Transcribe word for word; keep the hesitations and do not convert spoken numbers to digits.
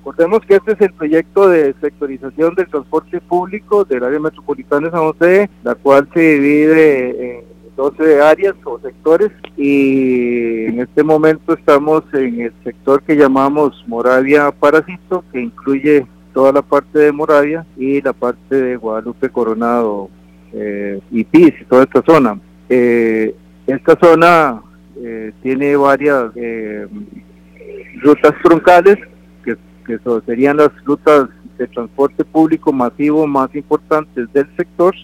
Recordemos que este es el proyecto de sectorización del transporte público del área metropolitana de San José, la cual se divide en doce áreas o sectores, y en este momento estamos en el sector que llamamos Moravia Parásito, que incluye toda la parte de Moravia y la parte de Guadalupe Coronado eh, y Piz, toda esta zona. Eh, esta zona eh, tiene varias eh, rutas troncales, que, que serían las rutas de transporte público masivo más importantes del sector,